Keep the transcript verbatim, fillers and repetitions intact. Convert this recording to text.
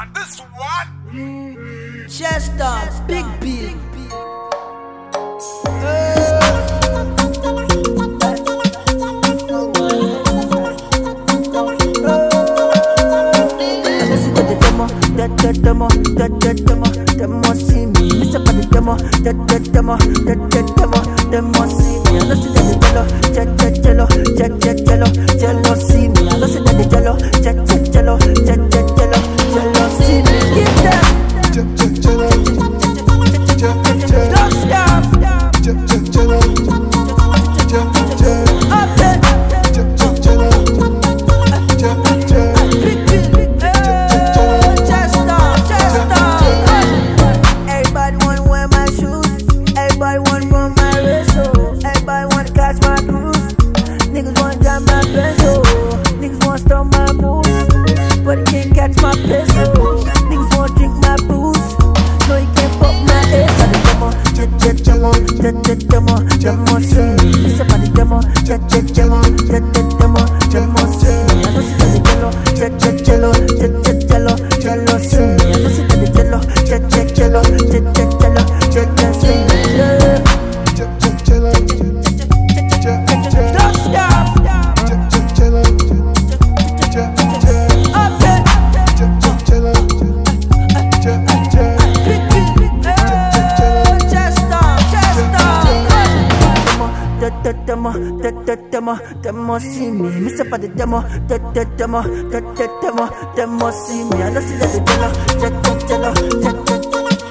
one, this one. Chester, Big Bill. Demo, demo, demo, demo, see me. Mister for the demo, demo, demo, demo, see me. I don't see that the jello, jello, jello, jello, jello, see me. I don't see that the jello, jello, jello, jello, jello, see me. Get that, jello, jello, don't stop, jello, up there, jello, big big. Everybody want run my race, oh. Everybody want to catch my cruise. Niggas want to drive my pencil. Niggas want to stop my moves, but they can't catch my pencil. Niggas want to drink my booze. No, you can't pop my ass. I demo, jet jet demo, jet jet demo, demo see me. It's about the demo, jet jet demo, jet jet demo, demo see me. I don't see that the jello, jet jet jello, jet jet jello, jello see me. I don't see that the jello, jet jet jello, jet jet jello, jet jet see me. Demo, demo, demo, see me. Mister for the demo, demo, demo, demo, demo, see me. I don't see that the jello, jello, jello, jello.